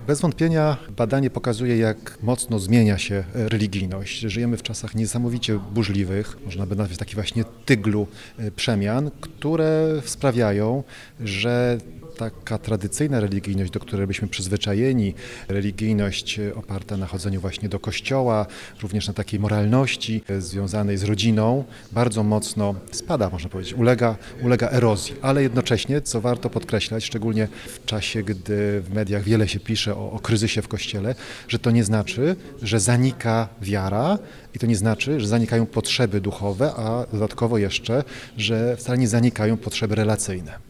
Bez wątpienia badanie pokazuje, jak mocno zmienia się religijność. Żyjemy w czasach niesamowicie burzliwych, można by nazwać taki właśnie tyglu przemian, które sprawiają, że taka tradycyjna religijność, do której byliśmy przyzwyczajeni, religijność oparta na chodzeniu właśnie do kościoła, również na takiej moralności związanej z rodziną, bardzo mocno spada, można powiedzieć, ulega erozji. Ale jednocześnie, co warto podkreślać, szczególnie w czasie, gdy w mediach wiele się pisze o kryzysie w Kościele, że to nie znaczy, że zanika wiara i to nie znaczy, że zanikają potrzeby duchowe, a dodatkowo jeszcze, że wcale nie zanikają potrzeby relacyjne.